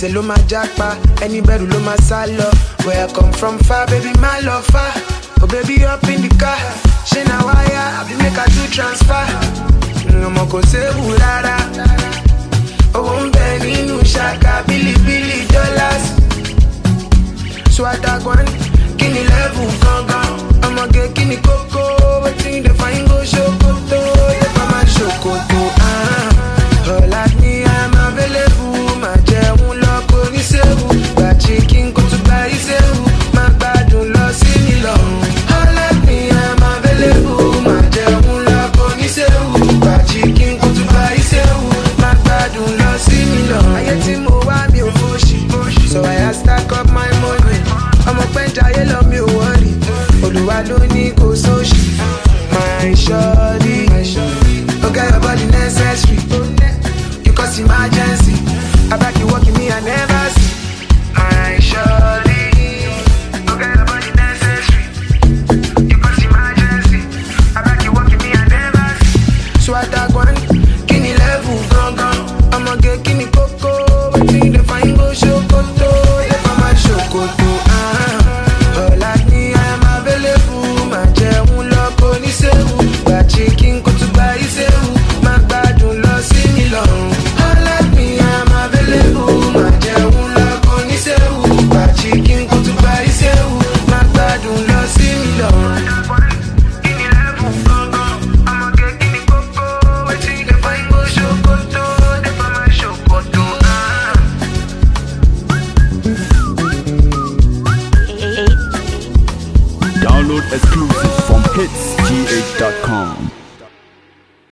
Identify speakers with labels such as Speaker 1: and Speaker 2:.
Speaker 1: àṣẹ ló máa jápa, ẹni bẹ̀rù ló máa sá lọ. Where I come from far, baby, my love far. Oh baby, up in the car. Ṣé na wire, àbí make I do transfer. Ọmọ kò séwu rárá. Owó ń bẹ nínú ṣaka, bílíbílí dollars. Swatagwan, kí ni level gangan? Ọmọge kí ni kókó? Wetin dey find go ṣòkòtò? Yẹ́pà máa ṣòkòtò. All at me, I'm available. Má jẹun lọ kò ní séwu. Gba chicken kó tún gba ìséwu. Má gbádùn lọ sí mi lọ́rùn. All at me, I'm available. Má jẹun lọ kò ní séwu. Gba chicken kó tún gba ìséwu. Má gbádùn lọ sí mi lọ́rùn. Ayé tí mo wá mi ò fòṣì. So I stack up my money. Ọmọ pẹ́ńjà ayé lọ mi ò wọ́rì. Olúwa ló ní kò sóṣì. My shorty, okay, your body necessary. You cause emergency. I back you walking me, I never see. My shorty, okay, your body necessary. You cause emergency. I back you walking me, I never see. Swatagwan, kini level gangan. I'ma get kini coco. Wetin dey find go ṣòkòtò. If I'm a ṣòkòtò, all at me, I am available. Má jẹun lọ kò ní séwu. Gba chicken kó tún gba ìséwu. Má gbádùn lọ sí mi lọ́rùn. All at me, I am available. Má jẹun lọ kò ní séwu. Gba chicken kó tún gba ìséwu. Má gbádùn lọ sí mi lọ́rùn. Kini level gangan? I'ma get kini kókó. Wetin dey find go ṣòkòtò. If I'm a ṣòkòtò,
Speaker 2: Download exclusive from hitsgh.com.